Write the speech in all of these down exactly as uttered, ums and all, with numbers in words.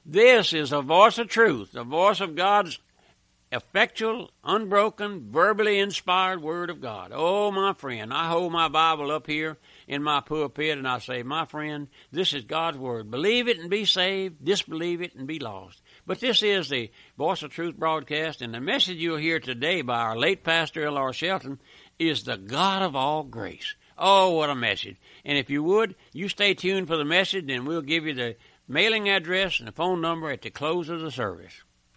This is a voice of truth, the voice of God's effectual, unbroken, verbally inspired Word of God. Oh, my friend, I hold my Bible up here in my pulpit and I say, my friend, this is God's Word. Believe it and be saved, disbelieve it and be lost. But this is the Voice of Truth broadcast, and the message you'll hear today by our late pastor, L R Shelton, is the God of all grace. Oh, what a message. And if you would, you stay tuned for the message, and we'll give you the mailing address and the phone number at the close of the service.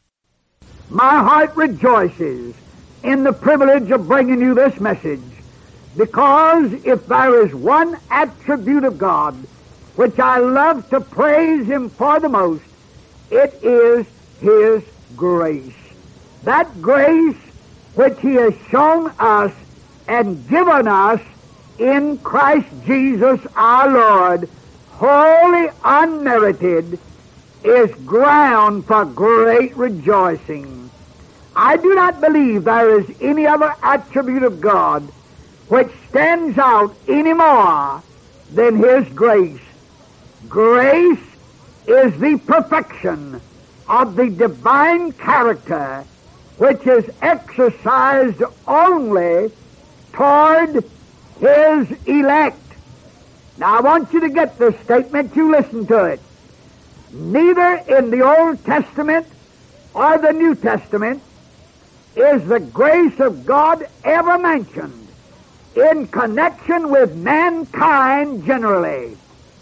My heart rejoices in the privilege of bringing you this message, because if there is one attribute of God which I love to praise Him for the most, it is His grace. That grace which He has shown us and given us in Christ Jesus our Lord, wholly unmerited, is ground for great rejoicing. I do not believe there is any other attribute of God which stands out any more than His grace. Grace is the perfection of the divine character which is exercised only toward His elect. Now I want you to get this statement, you listen to it. Neither in the Old Testament or the New Testament is the grace of God ever mentioned in connection with mankind generally.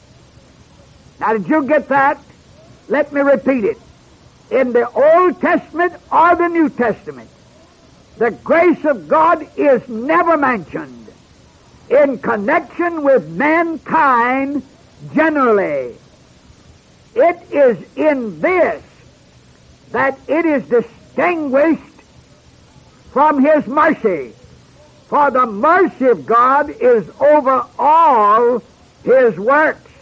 Now, did you get that? Let me repeat it. In the Old Testament or the New Testament, the grace of God is never mentioned in connection with mankind generally. It is in this that it is distinguished from His mercy. For the mercy of God is over all His works.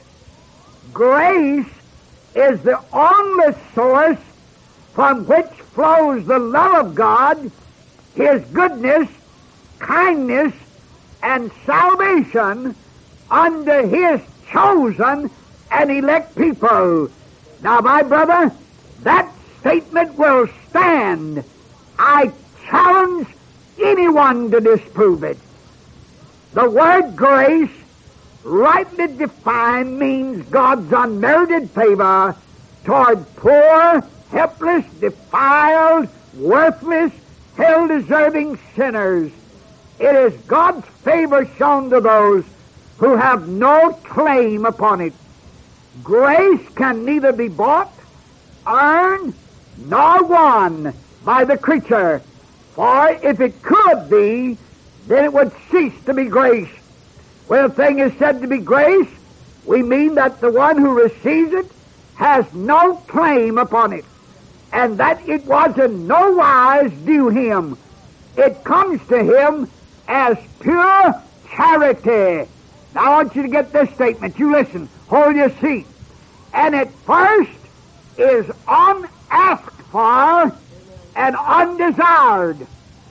Grace is the only source from which flows the love of God, His goodness, kindness, and salvation under His chosen and elect people. Now, my brother, that statement will stand. I challenge anyone to disprove it. The word grace, rightly defined, means God's unmerited favor toward poor, helpless, defiled, worthless, hell-deserving sinners. It is God's favor shown to those who have no claim upon it. Grace can neither be bought, earned, nor won by the creature, for if it could be, then it would cease to be grace. When a thing is said to be grace, we mean that the one who receives it has no claim upon it, and that it was in no wise due him. It comes to him as pure charity. Now I want you to get this statement. You listen. Hold your seat. And at first is unasked for and undesired.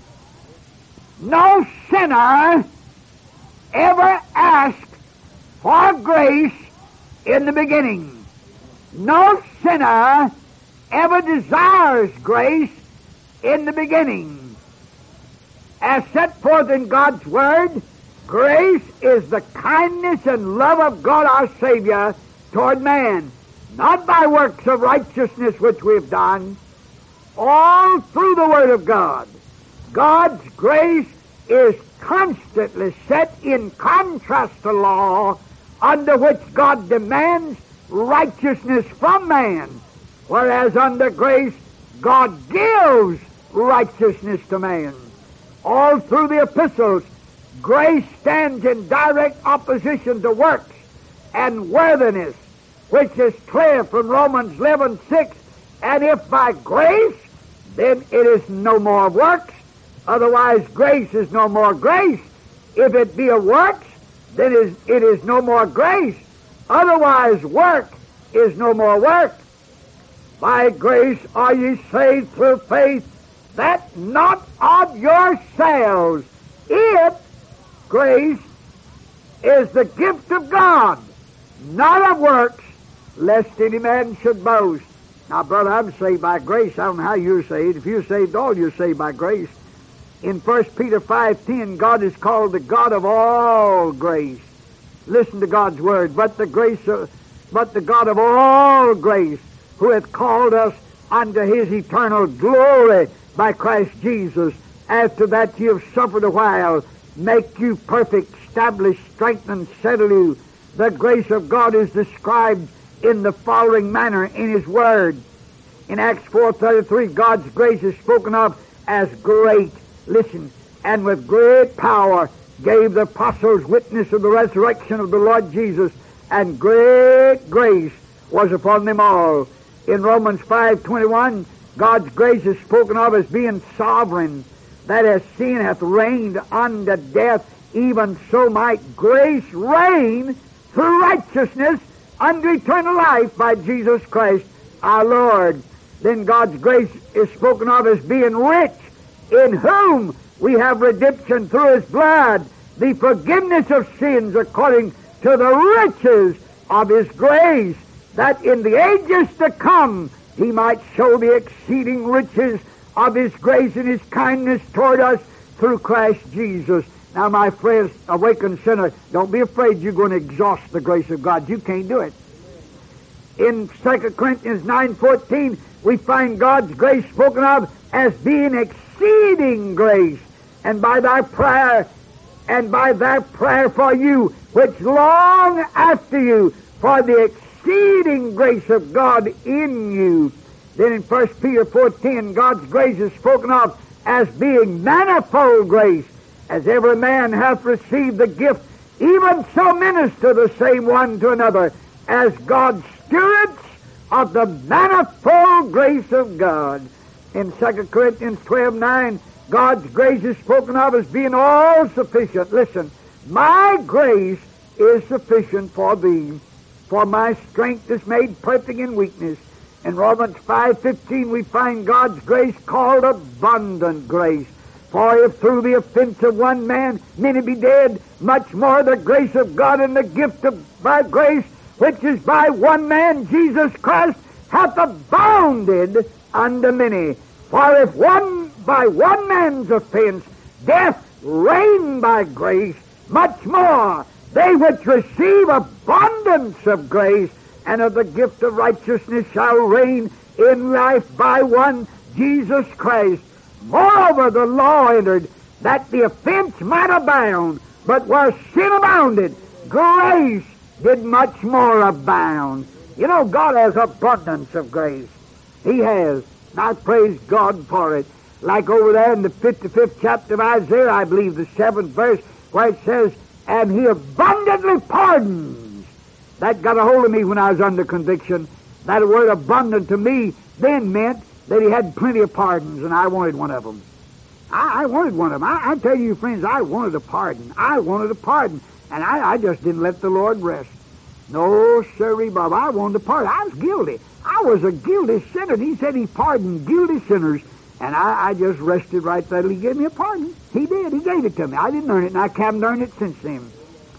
No sinner ever asked for grace in the beginning. No sinner ever desires grace in the beginning. As set forth in God's Word, grace is the kindness and love of God our Savior toward man, not by works of righteousness which we have done. All through the Word of God, God's grace is constantly set in contrast to law, under which God demands righteousness from man, whereas under grace, God gives righteousness to man. All through the epistles, grace stands in direct opposition to works and worthiness, which is clear from Romans eleven six. And if by grace, then it is no more works. Otherwise, grace is no more grace. If it be a works, then it is, it is no more grace. Otherwise, work is no more work. By grace are ye saved through faith, that not of yourselves. It, grace, is the gift of God, not of works, lest any man should boast. Now, brother, I'm saved by grace. I don't know how you're saved. If you're saved, all you're saved by grace. In First Peter five ten, God is called the God of all grace. Listen to God's word. But the grace of, but the God of all grace, who hath called us unto his eternal glory by Christ Jesus, after that you have suffered a while, make you perfect, establish, strengthen, settle you. The grace of God is described in the following manner in his word. In Acts four thirty-three, God's grace is spoken of as great. Listen, and with great power gave the apostles witness of the resurrection of the Lord Jesus, and great grace was upon them all. In Romans five twenty-one, God's grace is spoken of as being sovereign, that as sin hath reigned unto death, even so might grace reign through righteousness unto eternal life by Jesus Christ our Lord. Then God's grace is spoken of as being rich, in whom we have redemption through his blood, the forgiveness of sins according to the riches of his grace, that in the ages to come he might show the exceeding riches of his grace and his kindness toward us through Christ Jesus. Now, my friends, awakened sinner, don't be afraid you're going to exhaust the grace of God. You can't do it. In Second Corinthians nine fourteen, we find God's grace spoken of as being exceeding grace, and by thy prayer, and by thy prayer for you, which long after you, for the exceeding grace of God in you. Then in First Peter four ten, God's grace is spoken of as being manifold grace. As every man hath received the gift, even so minister the same one to another, as God's stewards of the manifold grace of God. In Second Corinthians twelve nine, God's grace is spoken of as being all sufficient. Listen, my grace is sufficient for thee, for my strength is made perfect in weakness. In Romans five fifteen, we find God's grace called abundant grace. For if through the offense of one man many be dead, much more the grace of God and the gift of by grace, which is by one man, Jesus Christ, hath abounded unto many. For if one by one man's offense death reigned by grace, much more they which receive abundance of grace and of the gift of righteousness shall reign in life by one, Jesus Christ. Moreover, the law entered that the offense might abound, but where sin abounded, grace did much more abound. You know, God has abundance of grace. He has. And I praise God for it. Like over there in the fifty-fifth chapter of Isaiah, I believe, the seventh verse, where it says, and he abundantly pardons. That got a hold of me when I was under conviction. That word abundant to me then meant that he had plenty of pardons, and I wanted one of them. I, I wanted one of them. I, I tell you, friends, I wanted a pardon. I wanted a pardon, and I, I just didn't let the Lord rest. No, sirree, Bob, I wanted a pardon. I was guilty. I was a guilty sinner, and he said he pardoned guilty sinners, and I, I just rested right there till he gave me a pardon. He did. He gave it to me. I didn't earn it, and I haven't earned it since then.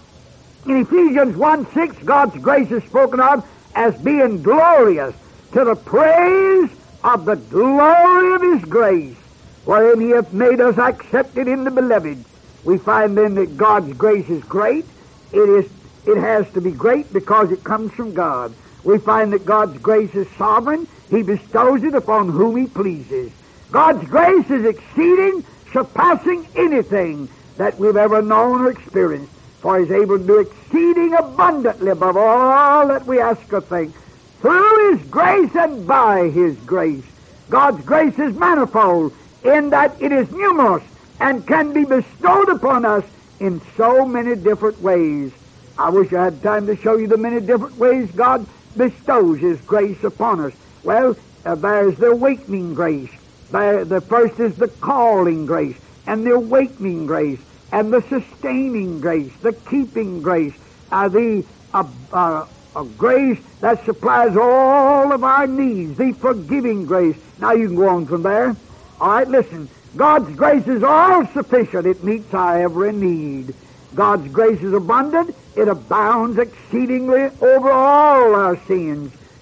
In Ephesians one six, God's grace is spoken of as being glorious, to the praise of the glory of his grace, wherein he hath made us accepted in the beloved. We find then that God's grace is great. It is, it has to be great because it comes from God. We find that God's grace is sovereign. He bestows it upon whom he pleases. God's grace is exceeding, surpassing anything that we've ever known or experienced, for he's able to do exceeding abundantly above all that we ask or think, through his grace and by his grace. God's grace is manifold in that it is numerous and can be bestowed upon us in so many different ways. I wish I had time to show you the many different ways God bestows his grace upon us. Well, uh, there's the awakening grace. There, the first is the calling grace, and the awakening grace, and the sustaining grace, the keeping grace, uh, the uh, uh, uh, grace that supplies all of our needs, the forgiving grace. Now you can go on from there. All right, listen. God's grace is all sufficient. It meets our every need. God's grace is abundant. It abounds exceedingly over all our sins.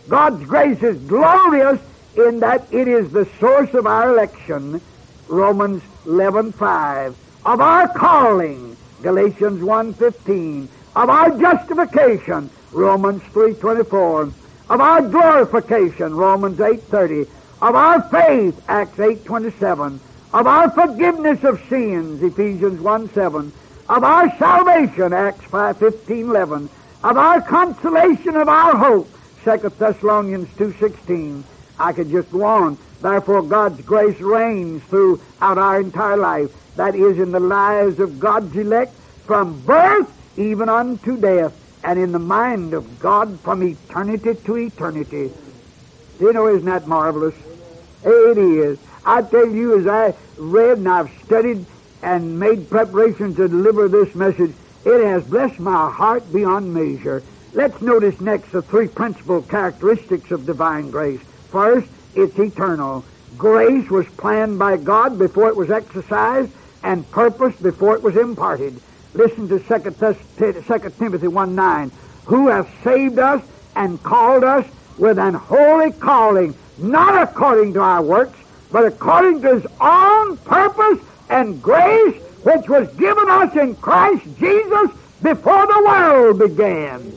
God's grace is glorious in that it is the source of our election, Romans eleven five, of our calling, Galatians one fifteen, of our justification, Romans three twenty-four, of our glorification, Romans eight thirty, of our faith, Acts eight twenty-seven, of our forgiveness of sins, Ephesians one seven, of our salvation, Acts five fifteen eleven, of our consolation of our hope, Second Thessalonians two sixteen. I could just go on. Therefore, God's grace reigns throughout our entire life. That is, in the lives of God's elect, from birth even unto death, and in the mind of God from eternity to eternity. Do you know, isn't that marvelous? It is. I tell you, as I read and I've studied and made preparations to deliver this message, it has blessed my heart beyond measure. Let's notice next the three principal characteristics of divine grace. First, it's eternal. Grace was planned by God before it was exercised and purposed before it was imparted. Listen to Second Timothy one nine, who hath saved us and called us with an holy calling, not according to our works, but according to his own purpose and grace, which was given us in Christ Jesus before the world began.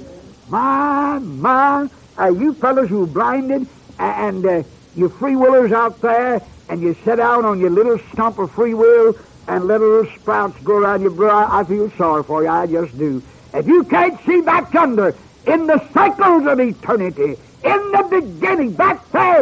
My, my, uh, you fellows who are blinded and uh, you free willers out there, and you sit out on your little stump of free will and let little sprouts go around your brow, I feel sorry for you, I just do. If you can't see back yonder, in the cycles of eternity, in the beginning, back there,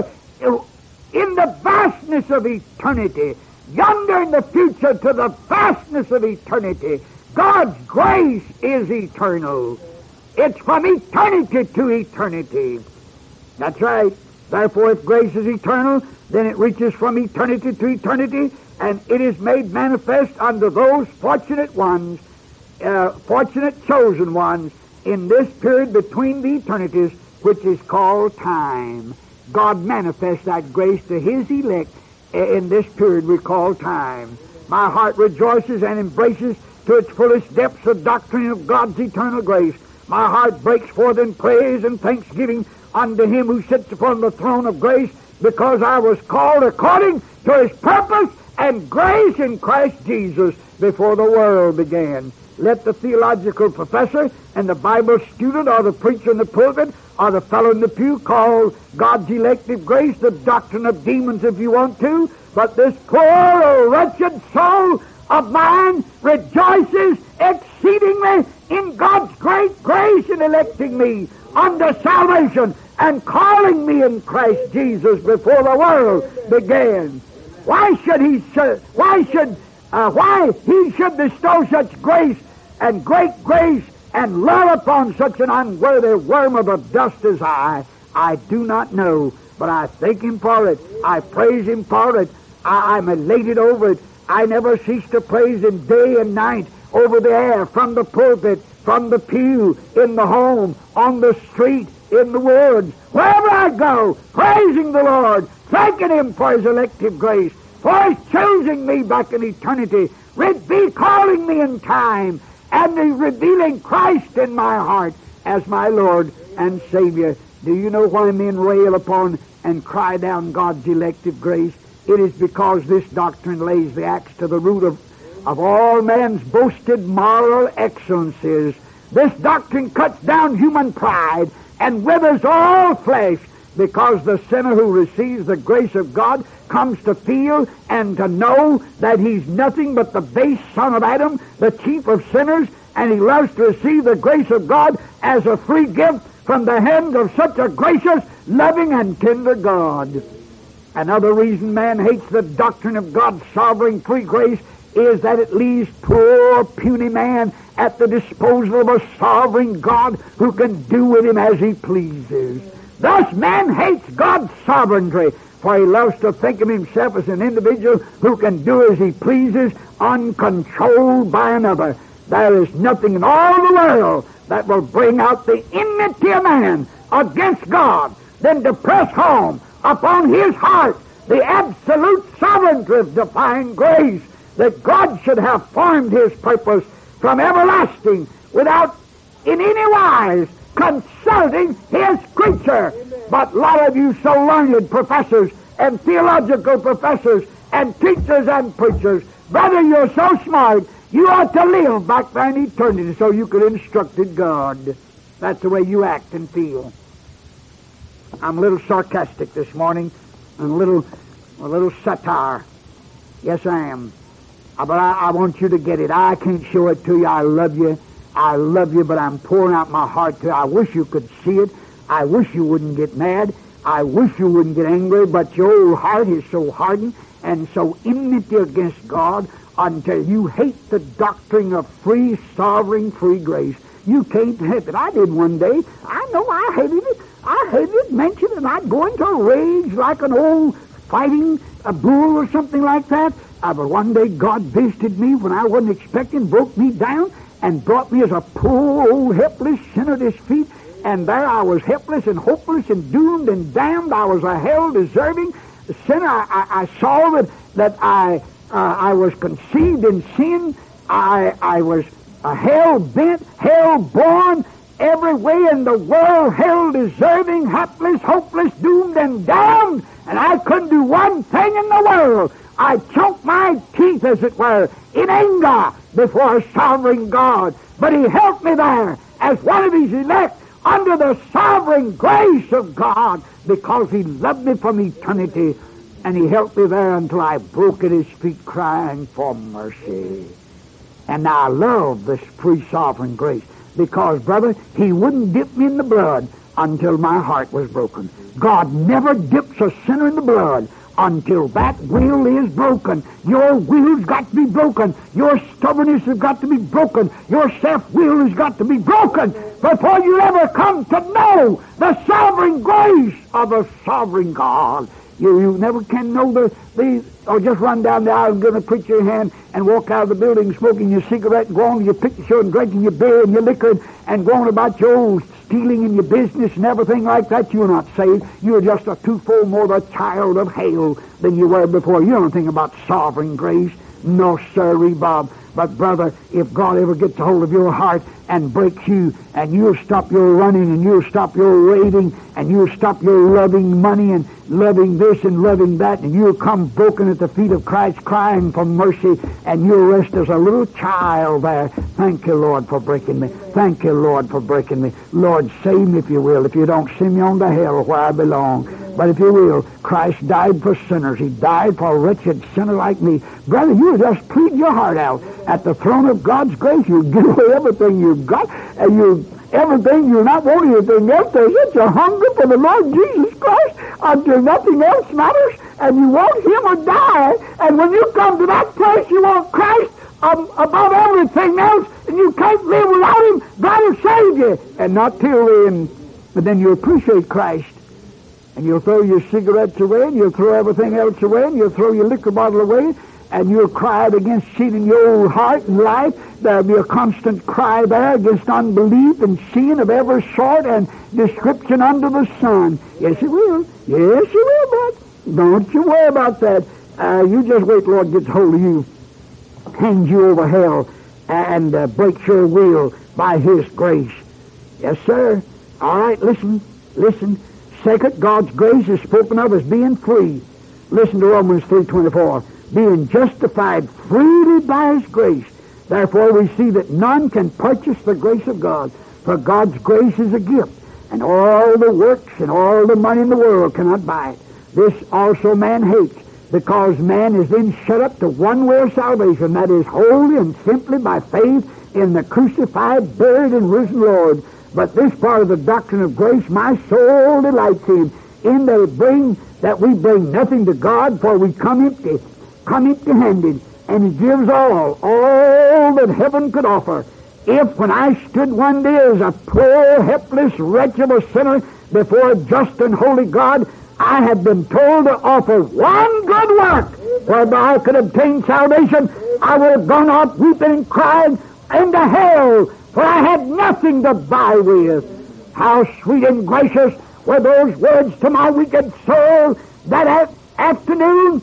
in the vastness of eternity, yonder in the future to the vastness of eternity, God's grace is eternal. It's from eternity to eternity. That's right. Therefore, if grace is eternal, then it reaches from eternity to eternity, and it is made manifest unto those fortunate ones, uh, fortunate chosen ones, in this period between the eternities, which is called time. God manifests that grace to his elect in this period we call time. My heart rejoices and embraces to its fullest depths the doctrine of God's eternal grace. My heart breaks forth in praise and thanksgiving unto him who sits upon the throne of grace, because I was called according to his purpose and grace in Christ Jesus before the world began. Let the theological professor and the Bible student or the preacher in the pulpit or the fellow in the pew call God's elective grace the doctrine of demons if you want to, but this poor old wretched soul of mine rejoices exceedingly in God's great grace in electing me unto salvation and calling me in Christ Jesus before the world began. Why should he? Why should? Uh, why he should bestow such grace and great grace and love upon such an unworthy worm of the dust as I? I do not know, but I thank him for it. I praise him for it. I, I'm elated over it. I never cease to praise him day and night, over the air, from the pulpit, from the pew, in the home, on the street, in the woods, wherever I go, praising the Lord, thanking him for his elective grace, for his choosing me back in eternity, be calling me in time, and he's revealing Christ in my heart as my Lord and Savior. Do you know why men rail upon and cry down God's elective grace? It is because this doctrine lays the axe to the root of, of all man's boasted moral excellences. This doctrine cuts down human pride and withers all flesh, because the sinner who receives the grace of God comes to feel and to know that he's nothing but the base son of Adam, the chief of sinners, and he loves to receive the grace of God as a free gift from the hands of such a gracious, loving, and tender God. Another reason man hates the doctrine of God's sovereign free grace is that it leaves poor, puny man at the disposal of a sovereign God who can do with him as he pleases. Thus man hates God's sovereignty, for he loves to think of himself as an individual who can do as he pleases, uncontrolled by another. There is nothing in all the world that will bring out the enmity of man against God than to press home upon his heart the absolute sovereignty of divine grace, that God should have formed his purpose from everlasting without in any wise consulting his creature. But a lot of you so learned professors and theological professors and teachers and preachers, brother, you're so smart, you ought to live back there in eternity so you could instruct God. That's the way you act and feel. I'm a little sarcastic this morning, and a little, a little satire. Yes, I am. But I, I want you to get it. I can't show it to you. I love you. I love you, but I'm pouring out my heart to you. I wish you could see it. I wish you wouldn't get mad. I wish you wouldn't get angry, but your old heart is so hardened and so enmity against God until you hate the doctrine of free, sovereign, free grace. You can't help it. I did one day. I know I hated it. I hated it, mentioned it, and I'd go into a rage like an old fighting a bull or something like that. Uh, but one day God visited me when I wasn't expecting, broke me down, and brought me as a poor old helpless sinner at His feet. And there I was helpless and hopeless and doomed and damned. I was a hell-deserving sinner. I, I, I saw that, that I uh, I was conceived in sin. I, I was a hell-bent, hell-born, every way in the world, hell-deserving, hapless, hopeless, doomed, and damned. And I couldn't do one thing in the world. I choked my teeth, as it were, in anger before a sovereign God. But He helped me there as one of His elect under the sovereign grace of God, because He loved me from eternity, and He helped me there until I broke at His feet crying for mercy. And now I love this free sovereign grace, because, brother, He wouldn't dip me in the blood until my heart was broken. God never dips a sinner in the blood until that will is broken. Your will's got to be broken. Your stubbornness has got to be broken. Your self-will has got to be broken before you ever come to know the sovereign grace of a sovereign God. You, you never can know the, the, or just run down the aisle and give a preacher a hand and walk out of the building smoking your cigarette and go on to your picture show and drinking your beer and your liquor and going about your old stealing in your business and everything like that. You're not saved. You're just a twofold more of a child of hell than you were before. You don't think about sovereign grace. No, sirree, Bob. But, brother, if God ever gets a hold of your heart and breaks you, and you'll stop your running, and you'll stop your raving, and you'll stop your loving money, and loving this and loving that, and you'll come broken at the feet of Christ, crying for mercy, and you'll rest as a little child there. Thank you, Lord, for breaking me. Thank you, Lord, for breaking me. Lord, save me if you will. If you don't, send me on to hell where I belong. But if you will, Christ died for sinners. He died for a wretched sinner like me. Brother, you just plead your heart out at the throne of God's grace. You give away everything you've got, and you everything you're not wanting anything else. There's such a hunger for the Lord Jesus Christ until nothing else matters, and you want Him or die. And when you come to that place, you want Christ um, above everything else, and you can't live without Him. God will save you, and not till then. But then you appreciate Christ. And you'll throw your cigarettes away, and you'll throw everything else away, and you'll throw your liquor bottle away, and you'll cry against sin in your old heart and life. There'll be a constant cry there against unbelief and sin of every sort and description under the sun. Yes, it will. Yes, it will, but don't you worry about that. Uh, you just wait till Lord gets hold of you, hangs you over hell, and uh, breaks your will by His grace. Yes, sir. All right, listen, listen. Second, God's grace is spoken of as being free. Listen to Romans three twenty-four. Being justified freely by His grace. Therefore we see that none can purchase the grace of God, for God's grace is a gift, and all the works and all the money in the world cannot buy it. This also man hates, because man is then shut up to one way of salvation, that is wholly and simply by faith in the crucified, buried, and risen Lord. But this part of the doctrine of grace, my soul delights in, in that it bring, that we bring nothing to God, for we come empty, come empty-handed, and He gives all, all that heaven could offer. If, when I stood one day as a poor, helpless, wretch of a sinner before a just and holy God, I had been told to offer one good work whereby I could obtain salvation, I would have gone out weeping and crying into hell, for I had nothing to buy with. How sweet and gracious were those words to my wicked soul that afternoon,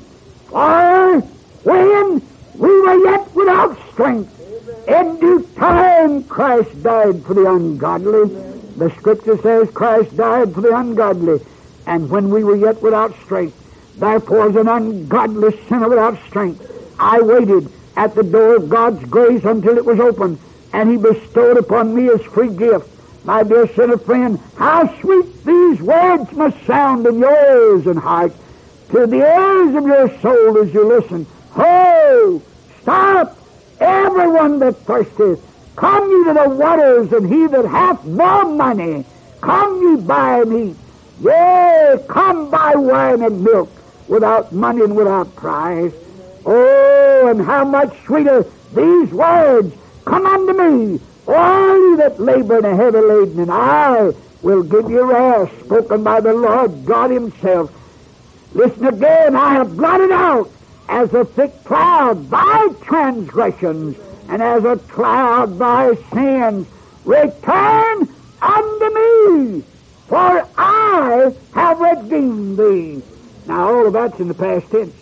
for when we were yet without strength, in due time Christ died for the ungodly. The Scripture says Christ died for the ungodly. And when we were yet without strength, therefore as an ungodly sinner without strength, I waited at the door of God's grace until it was opened, and He bestowed upon me His free gift. My dear sinner friend, how sweet these words must sound in your ears and heart, to the ears of your soul as you listen. Ho! Stop! Everyone that thirsteth, come ye to the waters, and he that hath no money, come ye buy and eat. Yea, come buy wine and milk, without money and without price. Oh, and how much sweeter these words, come unto me, all ye that labor and are heavy laden, and I will give you rest, spoken by the Lord God Himself. Listen again, I have blotted out as a thick cloud thy transgressions, and as a cloud thy sins. Return unto me, for I have redeemed thee. Now all of that's in the past tense.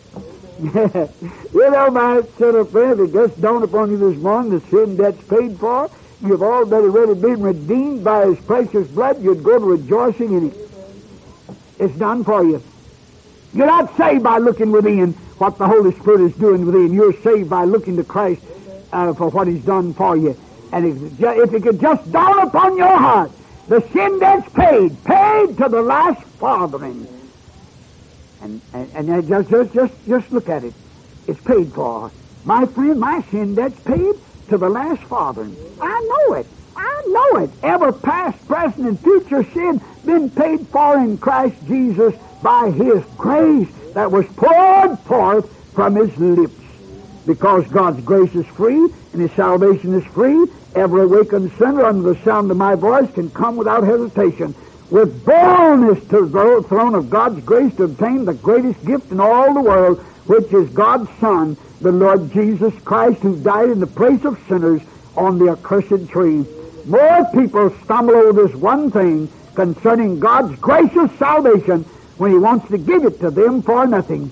You know, my sinner friend, it just dawned upon you this morning, the sin debt's paid for. You've already been redeemed by His precious blood. You'd go to rejoicing in it. It's done for you. You're not saved by looking within what the Holy Spirit is doing within. You're saved by looking to Christ uh, for what He's done for you. And if, if it could just dawn upon your heart, the sin debt's paid, paid to the last farthing. And, and, and just, just, just, just look at it. It's paid for. My friend, my sin debt's paid to the last farthing. I know it. I know it. Ever past, present, and future sin been paid for in Christ Jesus by His grace that was poured forth from His lips. Because God's grace is free and His salvation is free, every awakened sinner under the sound of my voice can come without hesitation, with boldness to the throne of God's grace to obtain the greatest gift in all the world, which is God's Son, the Lord Jesus Christ, who died in the place of sinners on the accursed tree. More people stumble over this one thing concerning God's gracious salvation when He wants to give it to them for nothing.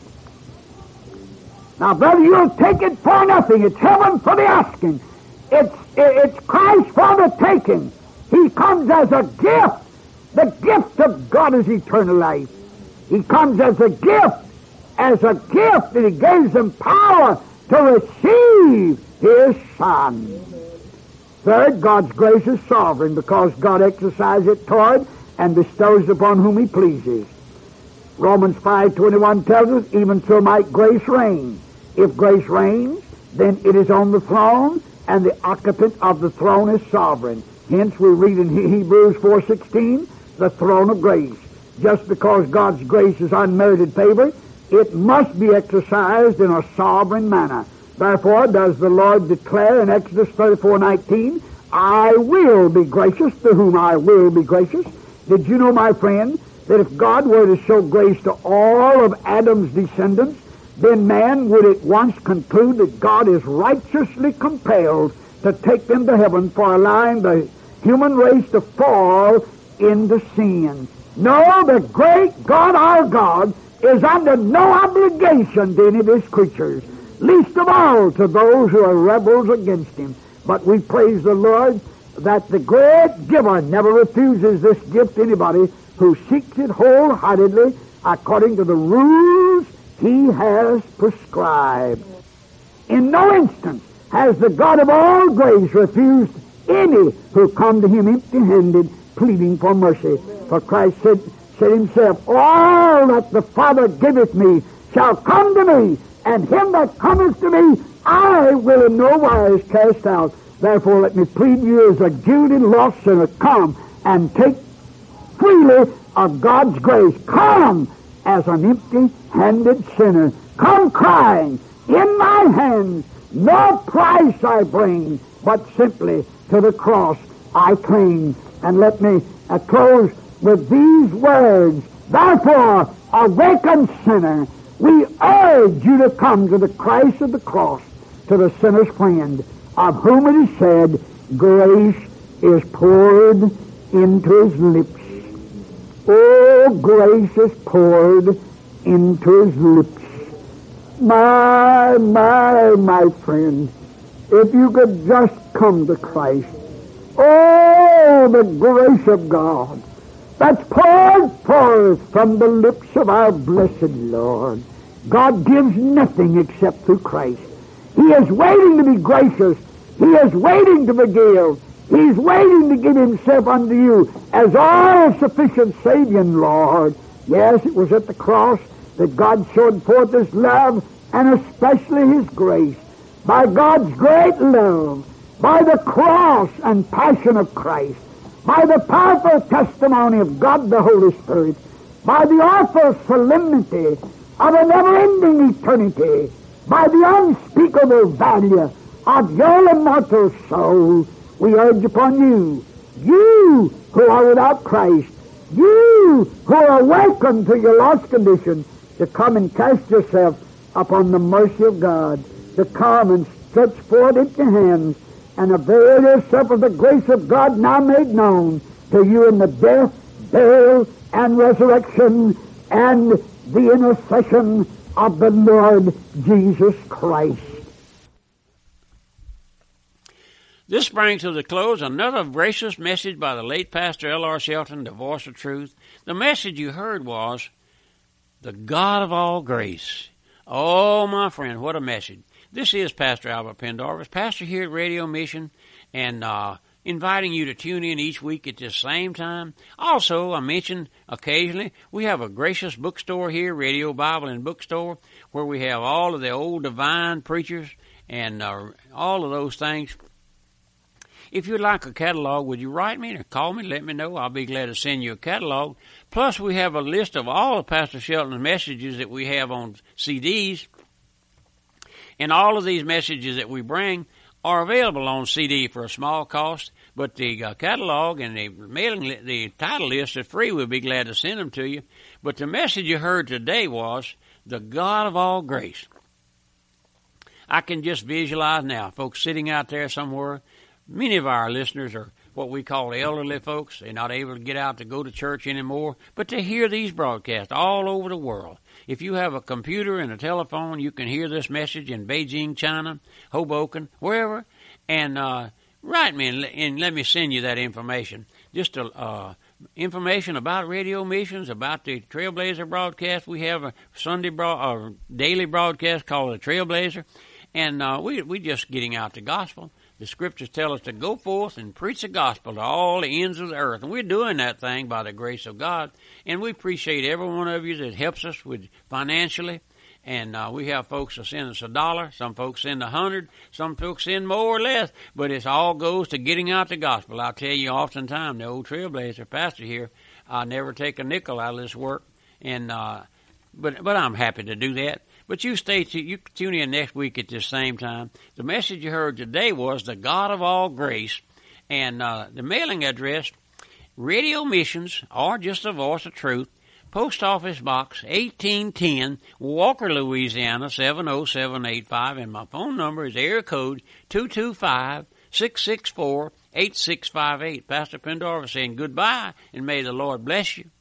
Now, brother, you'll take it for nothing. It's heaven for the asking. It's, it's Christ for the taking. He comes as a gift. The gift of God is eternal life. He comes as a gift, as a gift, and He gives them power to receive His Son. Third, God's grace is sovereign because God exercises it toward and bestows upon whom He pleases. Romans five twenty-one tells us, even so might grace reign. If grace reigns, then it is on the throne, and the occupant of the throne is sovereign. Hence we read in Hebrews four sixteen, the throne of grace. Just because God's grace is unmerited favor, it must be exercised in a sovereign manner. Therefore does the Lord declare in Exodus thirty-four nineteen, I will be gracious to whom I will be gracious. Did you know, my friend, that if God were to show grace to all of Adam's descendants, then man would at once conclude that God is righteously compelled to take them to heaven for allowing the human race to fall into sin. No, the great God, our God, is under no obligation to any of His creatures, least of all to those who are rebels against Him. But we praise the Lord that the great giver never refuses this gift to anybody who seeks it wholeheartedly according to the rules He has prescribed. In no instance has the God of all grace refused any who come to Him empty-handed, pleading for mercy. For Christ said, said Himself, all that the Father giveth me shall come to me, and him that cometh to me I will in no wise cast out. Therefore let me plead you as a guilty lost sinner, come and take freely of God's grace. Come as an empty-handed sinner. Come crying, in my hands no price I bring, but simply to the cross I cling. And let me uh, close with these words. Therefore, awakened sinner, we urge you to come to the Christ of the cross, to the sinner's friend, of whom it is said, grace is poured into His lips. Oh, grace is poured into His lips. My, my, my friend, if you could just come to Christ. Oh, the grace of God. that's poured forth from the lips of our blessed Lord. God gives nothing except through Christ. He is waiting to be gracious. He is waiting to forgive. He's waiting to give himself unto you as all-sufficient Savior and Lord. Yes, it was at the cross that God showed forth his love and especially his grace. By God's great love, by the cross and passion of Christ, by the powerful testimony of God the Holy Spirit, by the awful solemnity of a never-ending eternity, by the unspeakable value of your immortal soul, we urge upon you, you who are without Christ, you who are welcome to your lost condition, to come and cast yourself upon the mercy of God, to come and stretch forth into your hands and avail yourself of the grace of God now made known to you in the death, burial, and resurrection, and the intercession of the Lord Jesus Christ. This brings to the close another gracious message by the late Pastor L R Shelton, the voice of truth. The message you heard was, the God of all grace. Oh, my friend, what a message. This is Pastor Albert Pendarvis, pastor here at Radio Mission, and uh, inviting you to tune in each week at this same time. Also, I mentioned occasionally, we have a gracious bookstore here, Radio Bible and Bookstore, where we have all of the old divine preachers and uh, all of those things. If you'd like a catalog, would you write me or call me? Let me know. I'll be glad to send you a catalog. Plus, we have a list of all of Pastor Shelton's messages that we have on C Ds. And all of these messages that we bring are available on C D for a small cost. But the uh, catalog and the mailing, li- the title list is free. We'll be glad to send them to you. But the message you heard today was, the God of all grace. I can just visualize now, folks sitting out there somewhere. Many of our listeners are what we call elderly folks. They're not able to get out to go to church anymore, but they hear these broadcasts all over the world. If you have a computer and a telephone, you can hear this message in Beijing, China, Hoboken, wherever, and uh, write me and, and let me send you that information. Just a, uh, information about radio missions, about the Trailblazer broadcast. We have a Sunday broad, uh, daily broadcast called the Trailblazer, and uh, we we just getting out the gospel. The scriptures tell us to go forth and preach the gospel to all the ends of the earth. And we're doing that thing by the grace of God. And we appreciate every one of you that helps us with financially. And uh, we have folks that send us a dollar. Some folks send a hundred. Some folks send more or less. But it all goes to getting out the gospel. I'll tell you oftentimes, the old Trailblazer pastor here, I never take a nickel out of this work. And uh, but but I'm happy to do that. But you stay, t- you tune in next week at this same time. The message you heard today was the God of all grace. And uh, the mailing address, Radio Missions, or just the Voice of Truth, Post Office Box eighteen ten, Walker, Louisiana, seven oh seven eight five. And my phone number is area code two two five, six six four, eight six five eight. Pastor Pendarvis saying goodbye, and may the Lord bless you.